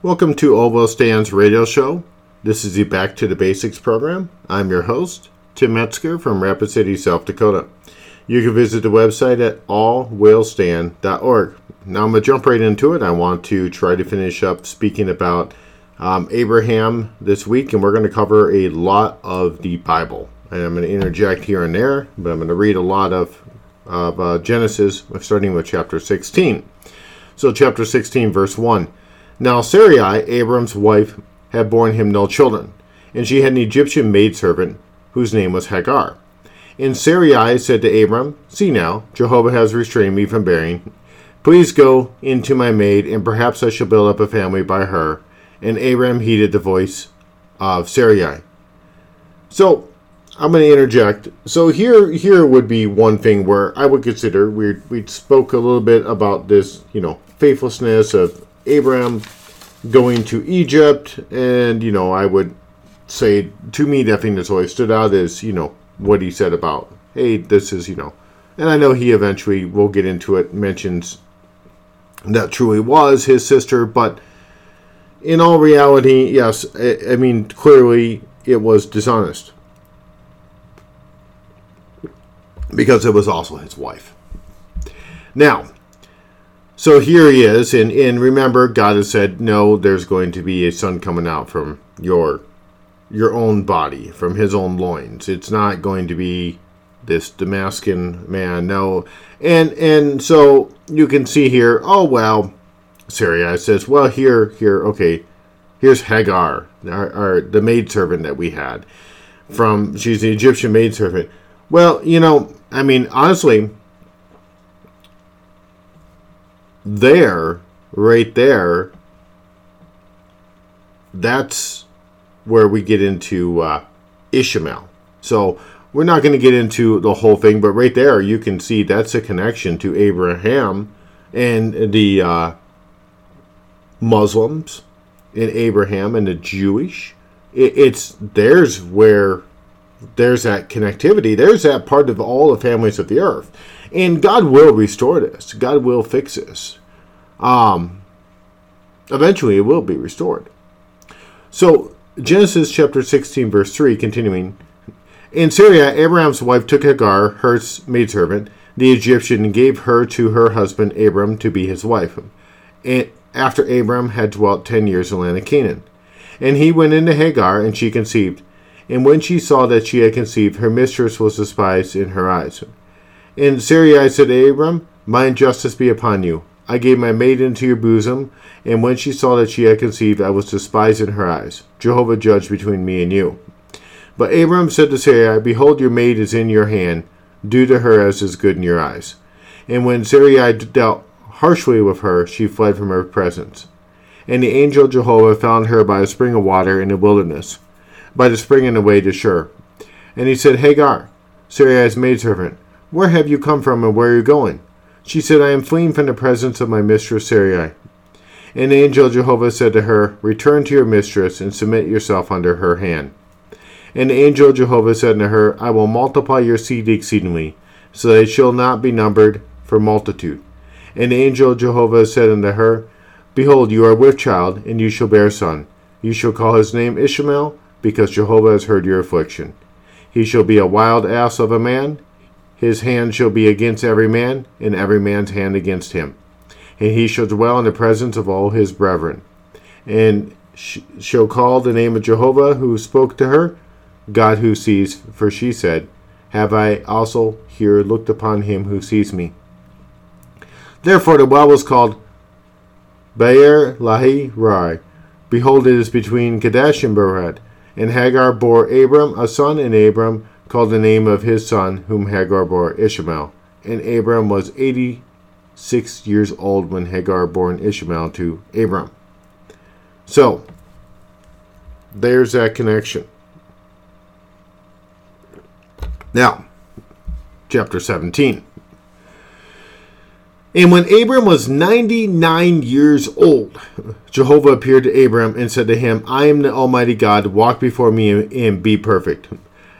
Welcome to Oval Stan's radio show. This is the Back to the Basics program. I'm your host, Tim Metzger from Rapid City, South Dakota. You can visit the website at allwillstand.org. Now I'm going to jump right into it. I want to try to finish up speaking about Abraham this week, and we're going to cover a lot of the Bible. And I'm going to interject here and there, but I'm going to read a lot of Genesis, starting with chapter 16. So chapter 16, verse 1. Now Sarai, Abram's wife, had borne him no children, and she had an Egyptian maidservant, whose name was Hagar. And Sarai said to Abram, See now, Jehovah has restrained me from bearing. Please go into my maid, and perhaps I shall build up a family by her. And Abram heeded the voice of Sarai. So, I'm going to interject. So here would be one thing where I would consider, we spoke a little bit about this, faithlessness of Abram going to Egypt, and, I would say, to me, that thing that's always stood out is, what he said about, hey, this is, and I know he eventually, we'll get into it, mentions that truly was his sister, but in all reality, yes, I mean, clearly it was dishonest, because it was also his wife. Now, so here he is, and remember, God has said, no, there's going to be a son coming out from your own body, from his own loins. It's not going to be this Damascus man, no. And so you can see here, Sarai says, well, here, okay, here's Hagar, the maidservant that we had. She's the Egyptian maidservant. Well, I mean, honestly, right there, that's where we get into Ishmael. So we're not going to get into the whole thing, but right there you can see that's a connection to Abraham and the Muslims, and Abraham and the Jewish. There's where there's that connectivity. There's that part of all the families of the earth. And God will restore this. God will fix this. Eventually it will be restored. So, Genesis chapter 16, verse 3, continuing. And Sarai, Abraham's wife, took Hagar, her maidservant, the Egyptian, and gave her to her husband Abram to be his wife. And after Abram had dwelt 10 years in the land of Canaan. And he went into Hagar, and she conceived. And when she saw that she had conceived, her mistress was despised in her eyes. And Sarai said to Abram, My injustice be upon you. I gave my maid into your bosom, and when she saw that she had conceived, I was despised in her eyes. Jehovah judged between me and you. But Abram said to Sarai, Behold, your maid is in your hand. Do to her as is good in your eyes. And when Sarai dealt harshly with her, she fled from her presence. And the angel Jehovah found her by a spring of water in the wilderness, by the spring in the way to Shur. And he said, Hagar, Sarai's maidservant, where have you come from, and where are you going? She said, I am fleeing from the presence of my mistress Sarai. And the angel Jehovah said to her, Return to your mistress, and submit yourself under her hand. And the angel Jehovah said to her, I will multiply your seed exceedingly, so that it shall not be numbered for multitude. And the angel Jehovah said unto her, Behold, you are with child, and you shall bear a son. You shall call his name Ishmael, because Jehovah has heard your affliction. He shall be a wild ass of a man. His hand shall be against every man, and every man's hand against him. And he shall dwell in the presence of all his brethren. And shall call the name of Jehovah, who spoke to her, God who sees. For she said, Have I also here looked upon him who sees me? Therefore the well was called Beer Lahi Rai. Behold, it is between Kadesh and Bered. And Hagar bore Abram a son, and Abram called the name of his son, whom Hagar bore, Ishmael. And Abram was 86 years old when Hagar bore Ishmael to Abram. So, there's that connection. Now, chapter 17. And when Abram was 99 years old, Jehovah appeared to Abram and said to him, I am the Almighty God, walk before me and be perfect.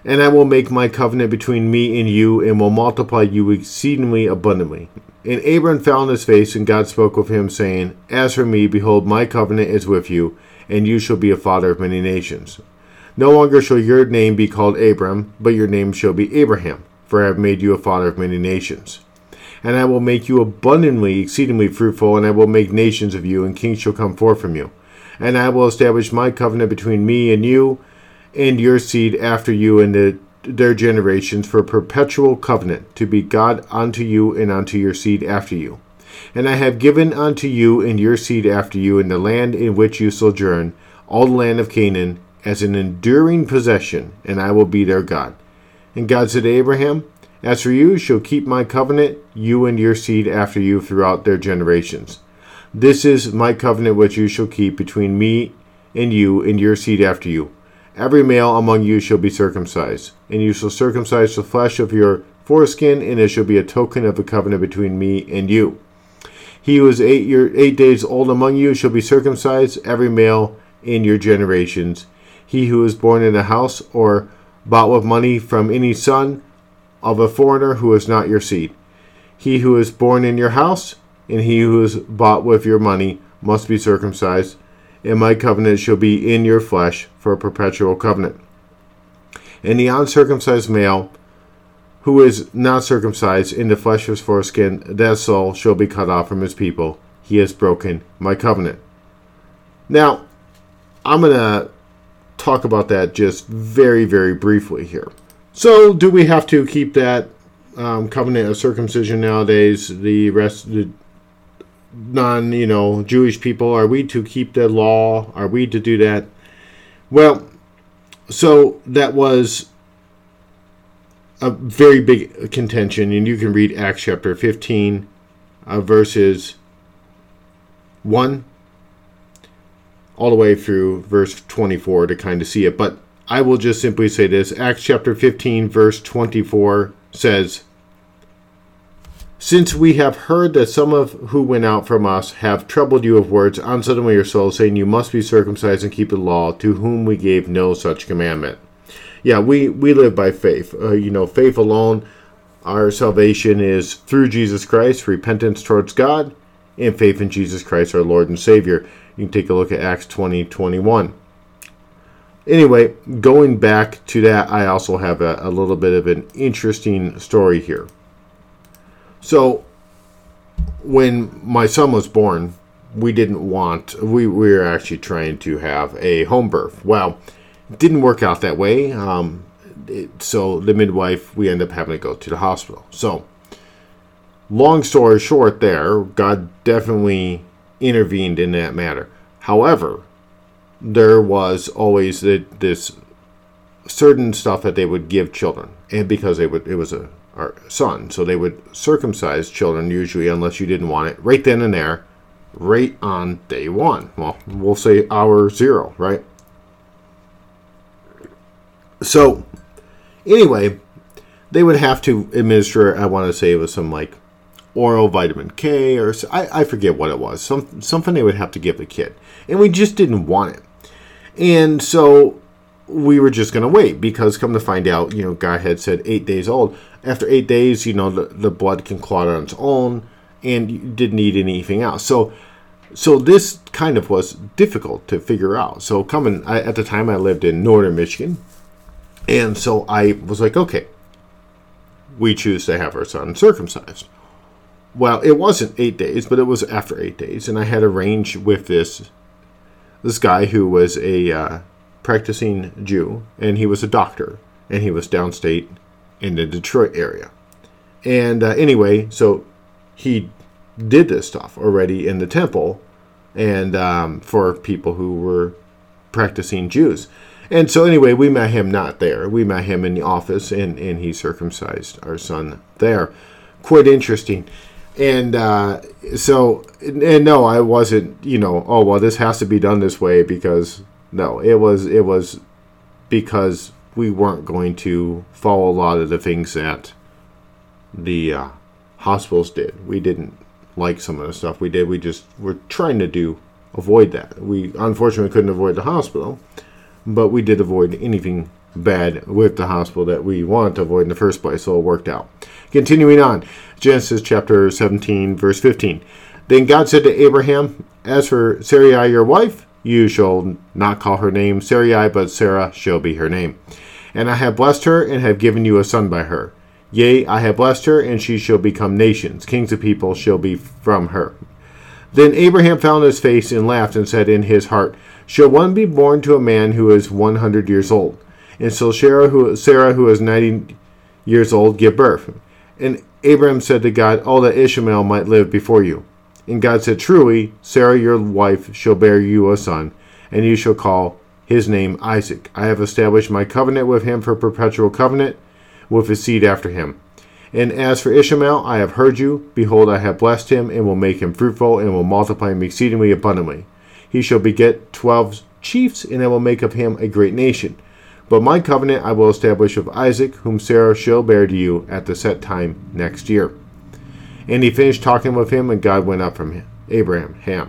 And I will make my covenant between me and you, and will multiply you exceedingly abundantly. And Abram fell on his face, and God spoke with him, saying, As for me, behold, my covenant is with you, and you shall be a father of many nations. No longer shall your name be called Abram, but your name shall be Abraham, for I have made you a father of many nations. And I will make you abundantly, exceedingly fruitful, and I will make nations of you, and kings shall come forth from you. And I will establish my covenant between me and you, and your seed after you, and their generations, for a perpetual covenant, to be God unto you and unto your seed after you. And I have given unto you and your seed after you in the land in which you sojourn, all the land of Canaan, as an enduring possession, and I will be their God. And God said to Abraham, As for you, shall keep my covenant, you and your seed after you throughout their generations. This is my covenant which you shall keep between me and you and your seed after you. Every male among you shall be circumcised, and you shall circumcise the flesh of your foreskin, and it shall be a token of the covenant between me and you. He who is 8 days old among you shall be circumcised, every male in your generations. He who is born in a house or bought with money from any son of a foreigner who is not your seed. He who is born in your house, and he who is bought with your money, must be circumcised, and my covenant shall be in your flesh for a perpetual covenant. And the uncircumcised male, who is not circumcised in the flesh of his foreskin, that soul shall be cut off from his people. He has broken my covenant. Now, I'm going to talk about that just very, very briefly here. So, do we have to keep that covenant of circumcision nowadays? The rest, the non-Jewish people, are we to keep the law? Are we to do that? Well, so that was a very big contention, and you can read Acts chapter 15, verses 1 all the way through verse 24 to kind of see it. But I will just simply say this. Acts chapter 15, verse 24 says, Since we have heard that some of who went out from us have troubled you with words, unsettling your souls, saying you must be circumcised and keep the law, to whom we gave no such commandment. Yeah, we live by faith. Faith alone. Our salvation is through Jesus Christ, repentance towards God, and faith in Jesus Christ, our Lord and Savior. You can take a look at Acts 20:21. Anyway, going back to that, I also have a little bit of an interesting story here. So, when my son was born, we were actually trying to have a home birth. Well, it didn't work out that way. So the midwife, we ended up having to go to the hospital. So, long story short there, God definitely intervened in that matter. However, there was always this certain stuff that they would give children, and because it was our son, so they would circumcise children usually, unless you didn't want it, right then and there, right on day one. Well, we'll say hour 0, right? So, anyway, they would have to administer, I want to say it was some like oral vitamin K, or I forget what it was, something they would have to give the kid, and we just didn't want it. And so we were just going to wait, because come to find out, God had said 8 days old. After 8 days, the blood can clot on its own, and you didn't need anything else. So this kind of was difficult to figure out. So at the time I lived in northern Michigan, and so I was like, okay, we choose to have our son circumcised. Well, it wasn't 8 days, but it was after 8 days, and I had arranged with this guy who was a practicing Jew, and he was a doctor, and he was downstate in the Detroit area. And anyway, so he did this stuff already in the temple, and for people who were practicing Jews. And so anyway, we met him not there. We met him in the office, and he circumcised our son there. Quite interesting. And no, I wasn't, this has to be done this way, because no, it was because we weren't going to follow a lot of the things that the hospitals did. We didn't like some of the stuff we did. We just were trying to avoid that. We unfortunately couldn't avoid the hospital, but we did avoid anything bad with the hospital that we wanted to avoid in the first place, so it worked out. Continuing on, Genesis chapter 17, verse 15. Then God said to Abraham, as for Sarai your wife, you shall not call her name Sarai, but Sarah shall be her name. And I have blessed her, and have given you a son by her. Yea, I have blessed her, and she shall become nations. Kings of people shall be from her. Then Abraham found his face and laughed, and said in his heart, shall one be born to a man who is 100 years old? And shall Sarah, who is 90 years old, give birth? And Abraham said to God, oh, that Ishmael might live before you. And God said, truly, Sarah your wife shall bear you a son, and you shall call his name Isaac. I have established my covenant with him for perpetual covenant, with his seed after him. And as for Ishmael, I have heard you. Behold, I have blessed him, and will make him fruitful, and will multiply him exceedingly abundantly. He shall beget 12 chiefs, and I will make of him a great nation. But my covenant I will establish with Isaac, whom Sarah shall bear to you at the set time next year. And he finished talking with him, and God went up from him, Abraham.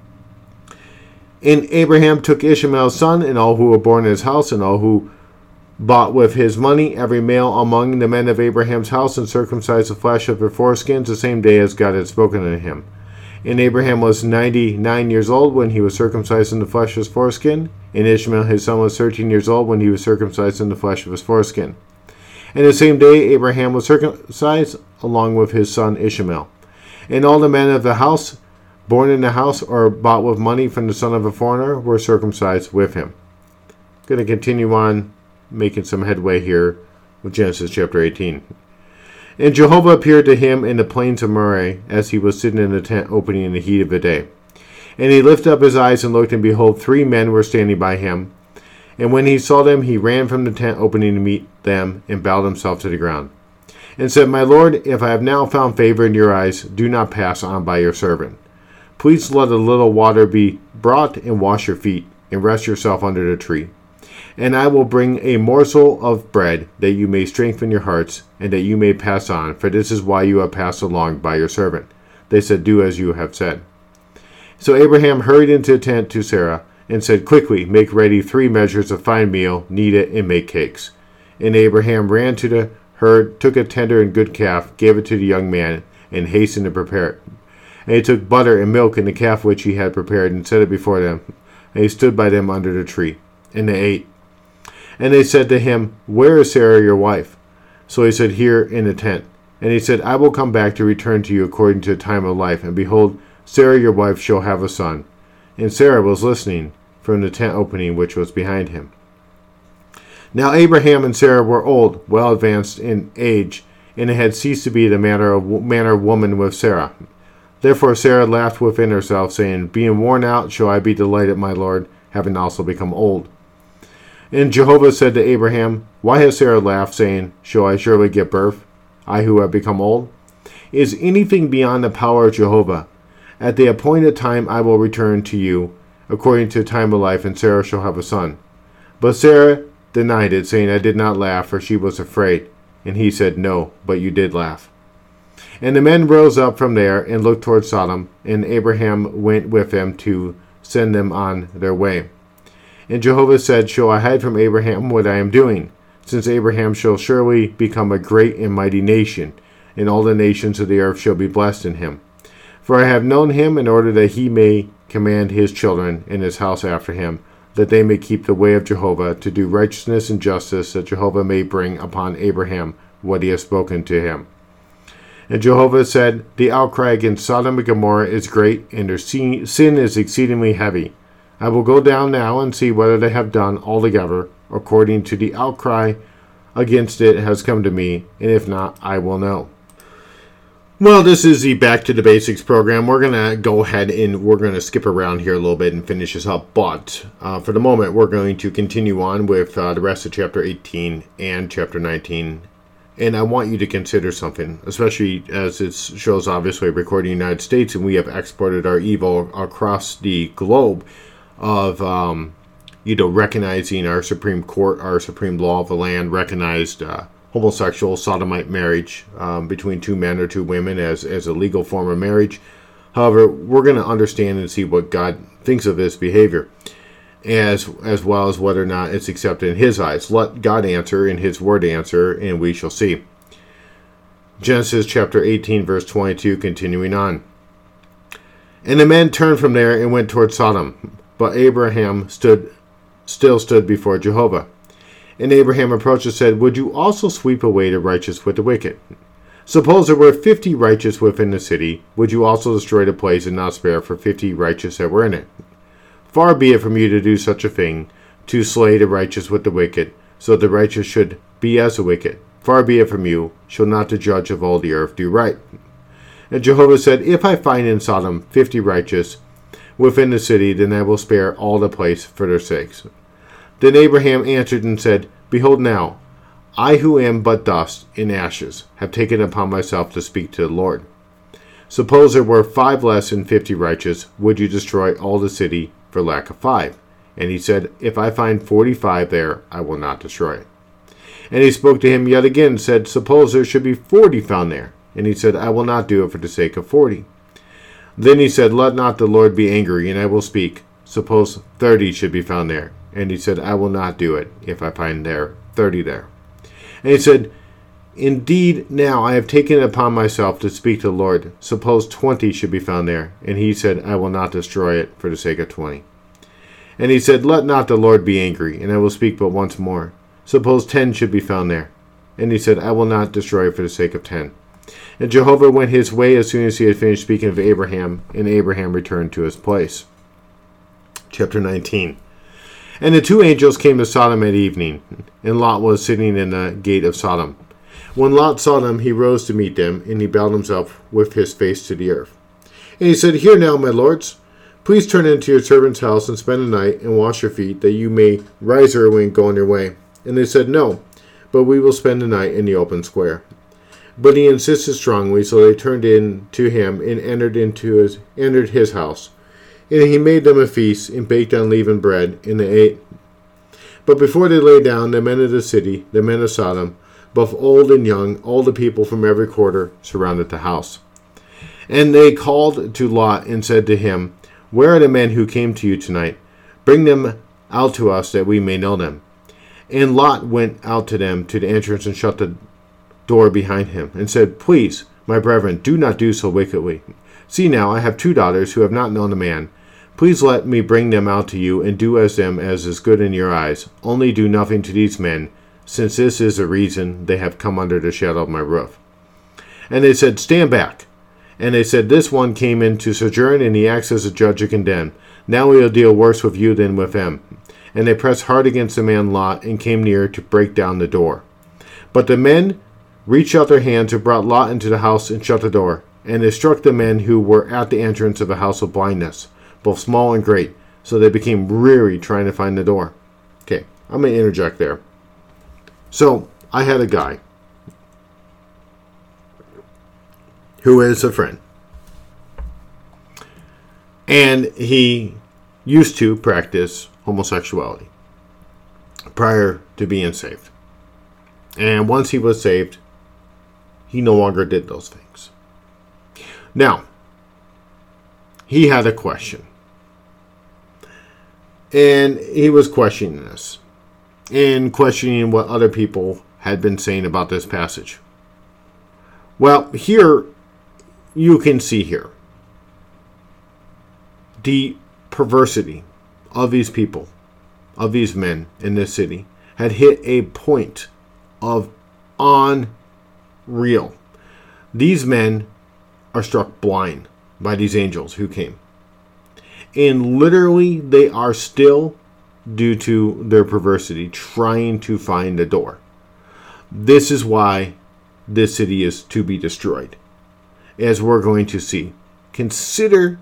And Abraham took Ishmael's son, and all who were born in his house, and all who bought with his money every male among the men of Abraham's house, and circumcised the flesh of their foreskins the same day as God had spoken to him. And Abraham was 99 years old when he was circumcised in the flesh of his foreskin, and Ishmael his son was 13 years old when he was circumcised in the flesh of his foreskin. And the same day Abraham was circumcised along with his son Ishmael. And all the men of the house, born in the house or bought with money from the son of a foreigner, were circumcised with him. Going to continue on making some headway here with Genesis chapter 18. And Jehovah appeared to him in the plains of Moreh, as he was sitting in the tent opening in the heat of the day. And he lifted up his eyes and looked, and behold, 3 men were standing by him. And when he saw them, he ran from the tent opening to meet them, and bowed himself to the ground. And said, my Lord, if I have now found favor in your eyes, do not pass on by your servant. Please let a little water be brought, and wash your feet, and rest yourself under the tree. And I will bring a morsel of bread, that you may strengthen your hearts, and that you may pass on, for this is why you have passed along by your servant. They said, do as you have said. So Abraham hurried into the tent to Sarah, and said, quickly, make ready 3 measures of fine meal, knead it, and make cakes. And Abraham ran to the herd, took a tender and good calf, gave it to the young man, and hastened to prepare it. And he took butter and milk and the calf which he had prepared, and set it before them. And he stood by them under the tree. And they ate. And they said to him, where is Sarah your wife? So he said, here in the tent. And he said, I will come back to return to you according to the time of life. And behold, Sarah your wife shall have a son. And Sarah was listening from the tent opening which was behind him. Now Abraham and Sarah were old, well advanced in age, and it had ceased to be the manner of woman with Sarah. Therefore Sarah laughed within herself, saying, being worn out shall I be delighted, my Lord, having also become old. And Jehovah said to Abraham, why has Sarah laughed, saying, shall I surely give birth, I who have become old? Is anything beyond the power of Jehovah? At the appointed time I will return to you, according to the time of life, and Sarah shall have a son. But Sarah denied it, saying, I did not laugh, for she was afraid. And he said, no, but you did laugh. And the men rose up from there, and looked toward Sodom, and Abraham went with them to send them on their way. And Jehovah said, shall I hide from Abraham what I am doing? Since Abraham shall surely become a great and mighty nation, and all the nations of the earth shall be blessed in him. For I have known him in order that he may command his children and his house after him, that they may keep the way of Jehovah, to do righteousness and justice, that Jehovah may bring upon Abraham what he has spoken to him. And Jehovah said, the outcry against Sodom and Gomorrah is great, and their sin is exceedingly heavy. I will go down now and see whether they have done altogether according to the outcry against it has come to me, and if not, I will know. Well, this is the Back to the Basics program. We're going to go ahead and we're going to skip around here a little bit and finish this up. But for the moment, we're going to continue on with the rest of Chapter 18 and Chapter 19. And I want you to consider something, especially as it shows obviously recording in the United States, and we have exported our evil across the globe of, recognizing our Supreme Court, our supreme law of the land, recognized homosexual sodomite marriage between 2 men or 2 women as a legal form of marriage. However, we're going to understand and see what God thinks of this behavior. as well as whether or not it's accepted in his eyes. Let God answer and his word answer, and we shall see. Genesis chapter 18, verse 22, continuing on. And the men turned from there and went toward Sodom, but Abraham still stood before Jehovah. And Abraham approached and said, Would you also sweep away the righteous with the wicked? Suppose there were 50 righteous within the city, would you also destroy the place and not spare for 50 righteous that were in it? Far be it from you to do such a thing, to slay the righteous with the wicked, so the righteous should be as the wicked. Far be it from you, shall not the judge of all the earth do right? And Jehovah said, If I find in Sodom 50 righteous within the city, then I will spare all the place for their sakes. Then Abraham answered and said, Behold now, I who am but dust and ashes, have taken upon myself to speak to the Lord. Suppose there were 5 less than 50 righteous, would you destroy all the city for lack of 5? And he said, If I find 45 there, I will not destroy it. And he spoke to him yet again, and said, Suppose there should be 40 found there. And he said, I will not do it for the sake of 40. Then he said, Let not the Lord be angry, and I will speak. Suppose 30 should be found there. And he said, I will not do it, if I find there 30 there. And he said, Indeed, now I have taken it upon myself to speak to the Lord. Suppose 20 should be found there. And he said, I will not destroy it for the sake of 20. And he said, Let not the Lord be angry, and I will speak but once more. Suppose 10 should be found there. And he said, I will not destroy it for the sake of 10. And Jehovah went his way as soon as he had finished speaking of Abraham, and Abraham returned to his place. Chapter 19. And the 2 angels came to Sodom at evening, and Lot was sitting in the gate of Sodom. When Lot saw them, he rose to meet them, and he bowed himself with his face to the earth. And he said, Hear now, my lords, please turn into your servant's house and spend the night, and wash your feet, that you may rise early and go on your way. And they said, No, but we will spend the night in the open square. But he insisted strongly, so they turned in to him and entered his house. And he made them a feast, and baked unleavened bread, and they ate. But before they lay down, the men of the city, the men of Sodom, both old and young, all the people from every quarter, surrounded the house. And they called to Lot and said to him, Where are the men who came to you tonight? Bring them out to us, that we may know them. And Lot went out to them to the entrance and shut the door behind him, and said, Please, my brethren, do not do so wickedly. See now, I have 2 daughters who have not known a man. Please let me bring them out to you, and do as is good in your eyes. Only do nothing to these men, since this is the reason they have come under the shadow of my roof. And they said, Stand back. And they said, This one came in to sojourn, and he acts as a judge and condemned. Now we will deal worse with you than with them. And they pressed hard against the man Lot, and came near to break down the door. But the men reached out their hands and brought Lot into the house and shut the door. And they struck the men who were at the entrance of the house with blindness, both small and great, so they became weary trying to find the door. Okay, I'm going to interject there. So, I had a guy who is a friend. And he used to practice homosexuality prior to being saved. And once he was saved, he no longer did those things. Now, he had a question. And he was questioning this. And questioning what other people had been saying about this passage. Well, here, you can see here the perversity of these people, of these men in this city, had hit a point of unreal. These men are struck blind by these angels who came. And literally, they are still, due to their perversity, trying to find a door. This is why this city is to be destroyed. As we're going to see. Consider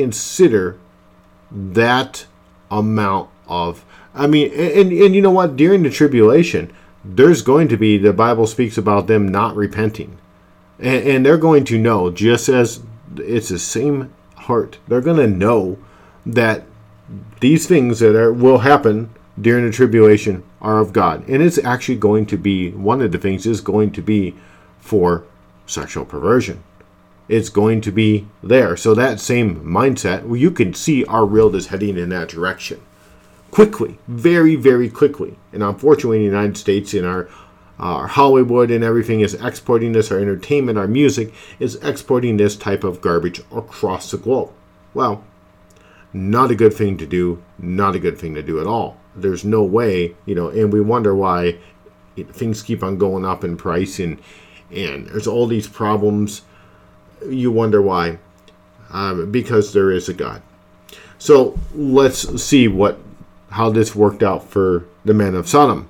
that amount of... and you know what? During the tribulation, there's going to be... The Bible speaks about them not repenting. And they're going to know, just as it's the same heart, they're going to know that these things that will happen during the tribulation are of God. And it's actually going to be, one of the things is going to be for sexual perversion. It's going to be there. So that same mindset, well, you can see our world is heading in that direction quickly, very, very quickly. And unfortunately, in the United States, in our Hollywood and everything is exporting this, our entertainment, our music is exporting this type of garbage across the globe. Well, not a good thing to do, not a good thing to do at all. There's no way, and we wonder why things keep on going up in price and there's all these problems. You wonder why. Because there is a God. So let's see how this worked out for the men of Sodom.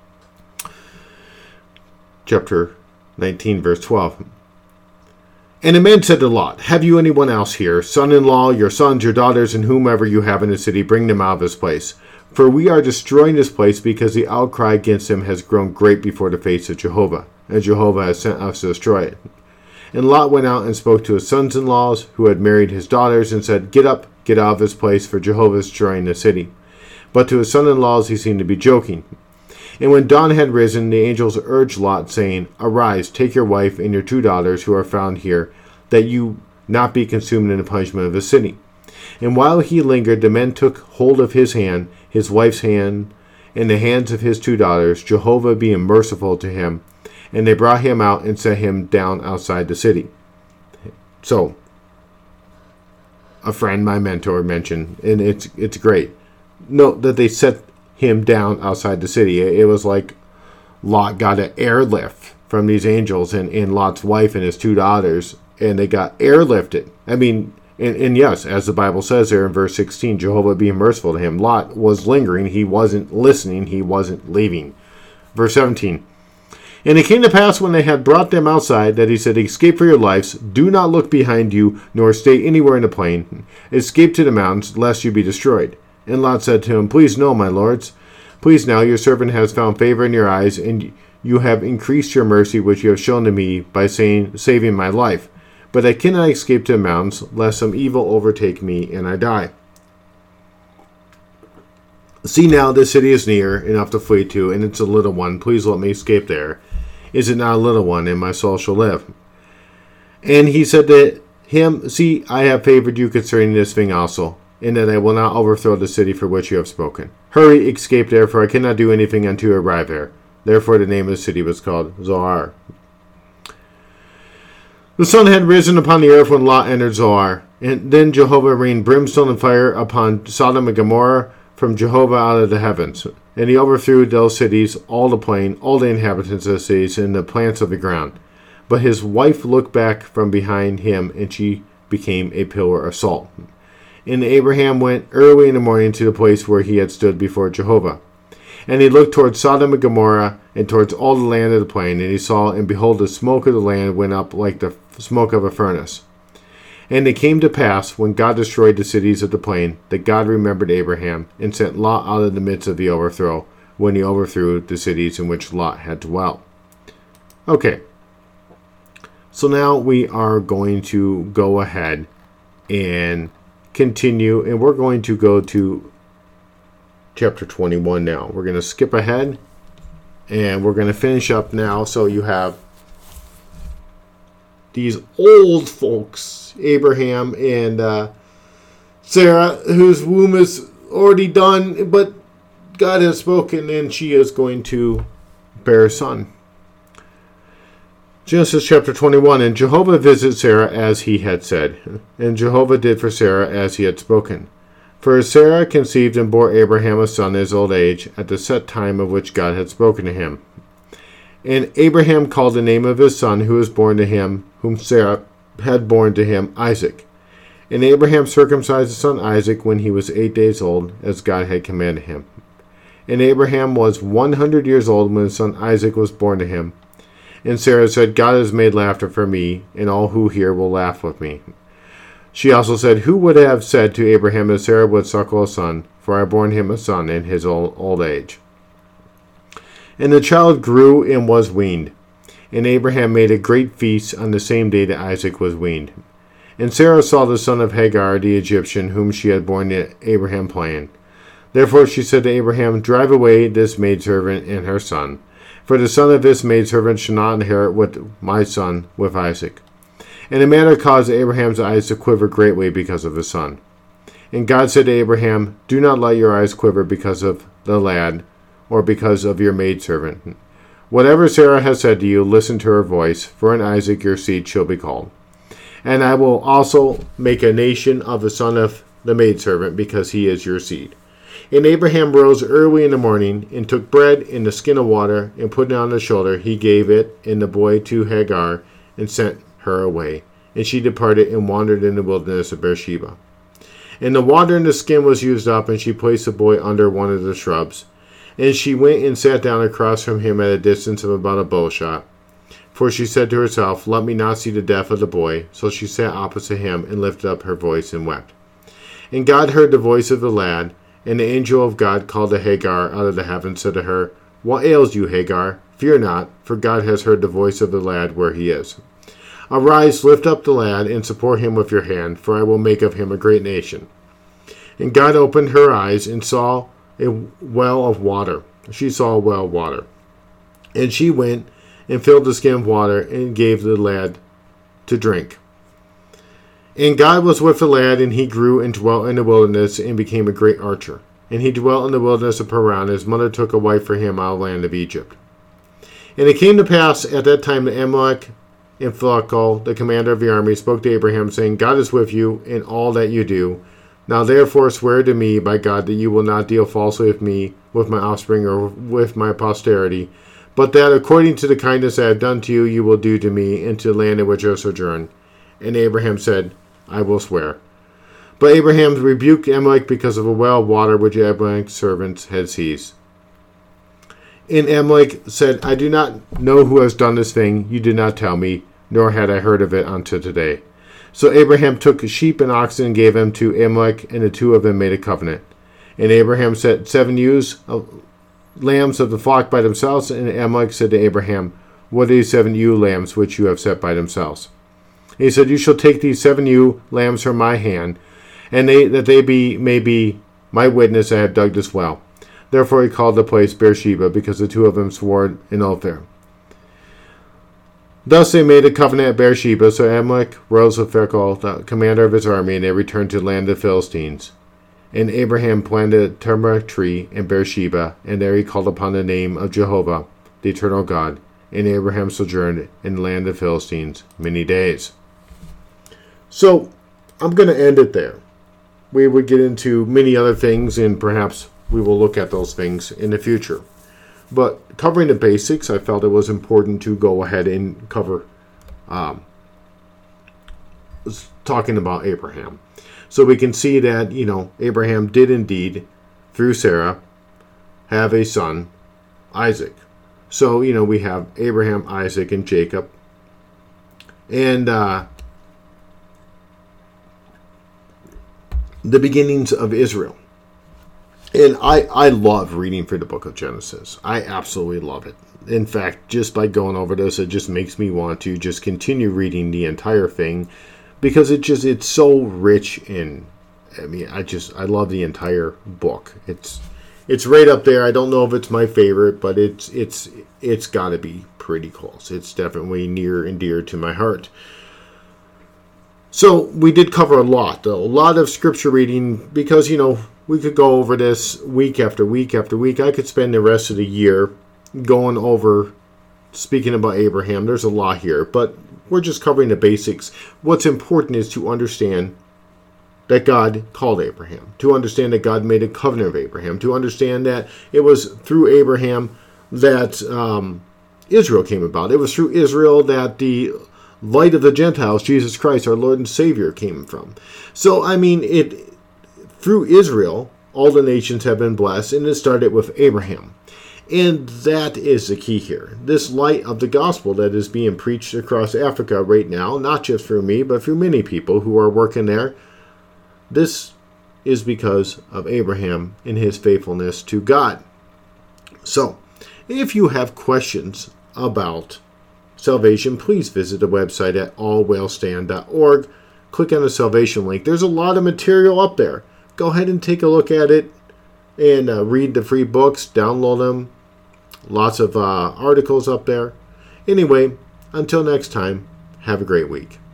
Chapter 19, verse 12. And the men said to Lot, have you anyone else here, son-in-law, your sons, your daughters, and whomever you have in the city, bring them out of this place. For we are destroying this place because the outcry against him has grown great before the face of Jehovah, and Jehovah has sent us to destroy it. And Lot went out and spoke to his sons-in-laws, who had married his daughters, and said, get up, get out of this place, for Jehovah is destroying the city. But to his son-in-laws he seemed to be joking. And when dawn had risen, the angels urged Lot, saying, arise, take your wife and your 2 daughters who are found here, that you not be consumed in the punishment of the city. And while he lingered, the men took hold of his hand, his wife's hand, and the hands of his 2 daughters, Jehovah being merciful to him. And they brought him out and set him down outside the city. So, a friend, my mentor, mentioned, and it's great. Note that they set him down outside the city. It was like Lot got an airlift from these angels and Lot's wife and his 2 daughters, and they got airlifted. I mean, and yes, as the Bible says there in verse 16, Jehovah being merciful to him. Lot was lingering. He wasn't listening. He wasn't leaving. Verse 17. And it came to pass when they had brought them outside that he said, escape for your lives. Do not look behind you, nor stay anywhere in the plain. Escape to the mountains, lest you be destroyed. And Lot said to him, please no, my lords. Please now, your servant has found favor in your eyes, and you have increased your mercy, which you have shown to me by saving my life. But I cannot escape to the mountains, lest some evil overtake me, and I die. See now, this city is near, enough to flee to, and it's a little one. Please let me escape there. Is it not a little one, and my soul shall live? And he said to him, see, I have favored you concerning this thing also, in that I will not overthrow the city for which you have spoken. Hurry, escape there, for I cannot do anything until you arrive there. Therefore the name of the city was called Zoar. The sun had risen upon the earth when Lot entered Zoar. And then Jehovah rained brimstone and fire upon Sodom and Gomorrah from Jehovah out of the heavens. And he overthrew those cities, all the plain, all the inhabitants of the cities, and the plants of the ground. But his wife looked back from behind him, and she became a pillar of salt. And Abraham went early in the morning to the place where he had stood before Jehovah. And he looked towards Sodom and Gomorrah, and towards all the land of the plain, and he saw, and behold, the smoke of the land went up like the smoke of a furnace. And it came to pass, when God destroyed the cities of the plain, that God remembered Abraham, and sent Lot out of the midst of the overthrow, when he overthrew the cities in which Lot had dwelt. Okay. So now we are going to go ahead and continue, and we're going to go to chapter 21 now. We're going to skip ahead, and we're going to finish up now. So you have these old folks, Abraham and Sarah, whose womb is already done, but God has spoken, and she is going to bear a son. Genesis chapter 21. And Jehovah visited Sarah as he had said, and Jehovah did for Sarah as he had spoken. For Sarah conceived and bore Abraham a son in his old age, at the set time of which God had spoken to him. And Abraham called the name of his son who was born to him, whom Sarah had borne to him, Isaac. And Abraham circumcised his son Isaac when he was 8 days old, as God had commanded him. And Abraham was 100 years old when his son Isaac was born to him. And Sarah said, God has made laughter for me, and all who hear will laugh with me. She also said, who would have said to Abraham that Sarah would suckle a son? For I have borne him a son in his old age. And the child grew and was weaned. And Abraham made a great feast on the same day that Isaac was weaned. And Sarah saw the son of Hagar the Egyptian, whom she had borne to Abraham playing. Therefore she said to Abraham, drive away this maidservant and her son. For the son of this maidservant shall not inherit with my son, with Isaac. And the matter caused Abraham's eyes to quiver greatly because of his son. And God said to Abraham, do not let your eyes quiver because of the lad, or because of your maidservant. Whatever Sarah has said to you, listen to her voice, for in Isaac your seed shall be called. And I will also make a nation of the son of the maidservant, because he is your seed. And Abraham rose early in the morning, and took bread in the skin of water, and put it on his shoulder. He gave it and the boy to Hagar, and sent her away. And she departed and wandered in the wilderness of Beersheba. And the water in the skin was used up, and she placed the boy under one of the shrubs. And she went and sat down across from him at a distance of about a bow shot. For she said to herself, let me not see the death of the boy. So she sat opposite him, and lifted up her voice and wept. And God heard the voice of the lad, and the angel of God called to Hagar out of the heavens, said to her, what ails you, Hagar? Fear not, for God has heard the voice of the lad where he is. Arise, lift up the lad, and support him with your hand, for I will make of him a great nation. And God opened her eyes, and saw a well of water. She saw a well of water. And she went and filled the skin of water, and gave the lad to drink. And God was with the lad, and he grew and dwelt in the wilderness, and became a great archer. And he dwelt in the wilderness of Paran. His mother took a wife for him out of the land of Egypt. And it came to pass at that time that Amalek and Phicol, the commander of the army, spoke to Abraham, saying, God is with you in all that you do. Now therefore swear to me by God that you will not deal falsely with me, with my offspring, or with my posterity, but that according to the kindness I have done to you, you will do to me, and to the land in which I sojourn. And Abraham said, I will swear. But Abraham rebuked Amalek because of a well of water which Amalek's servants had seized. And Amalek said, I do not know who has done this thing. You did not tell me, nor had I heard of it until today. So Abraham took sheep and oxen and gave them to Amalek, and the two of them made a covenant. And Abraham set 7 ewes of lambs of the flock by themselves, and Amalek said to Abraham, what are these 7 ewe lambs which you have set by themselves? And he said, you shall take these 7 ewe lambs from my hand, and that they may be my witness I have dug this well. Therefore he called the place Beersheba, because the two of them swore an oath there. Thus they made a covenant at Beersheba. So Amalek rose with Phicol, the commander of his army, and they returned to the land of the Philistines. And Abraham planted a tamarisk tree in Beersheba, and there he called upon the name of Jehovah, the eternal God. And Abraham sojourned in the land of the Philistines many days. So I'm going to end it there. We would get into many other things, and perhaps we will look at those things in the future. But covering the basics, I felt it was important to go ahead and cover talking about Abraham. So we can see that, Abraham did indeed, through Sarah, have a son, Isaac. So, we have Abraham, Isaac, and Jacob. And the beginnings of Israel. And I love reading through the book of Genesis. I absolutely love it. In fact, just by going over this, it just makes me want to just continue reading the entire thing, because it's so rich in, I love the entire book. It's right up there. I don't know if it's my favorite, but it's got to be pretty close. It's definitely near and dear to my heart. So we did cover a lot of scripture reading, because, we could go over this week after week after week. I could spend the rest of the year going over, speaking about Abraham. There's a lot here, but we're just covering the basics. What's important is to understand that God called Abraham, to understand that God made a covenant of Abraham, to understand that it was through Abraham that Israel came about. It was through Israel that the light of the Gentiles, Jesus Christ, our Lord and Savior, came from. So, through Israel, all the nations have been blessed, and it started with Abraham. And that is the key here. This light of the gospel that is being preached across Africa right now, not just through me, but through many people who are working there, this is because of Abraham and his faithfulness to God. So, if you have questions about salvation, please visit the website at allwellstand.org. Click on the salvation link. There's a lot of material up there. Go ahead and take a look at it and read the free books, download them. Lots of articles up there. Anyway, until next time, have a great week.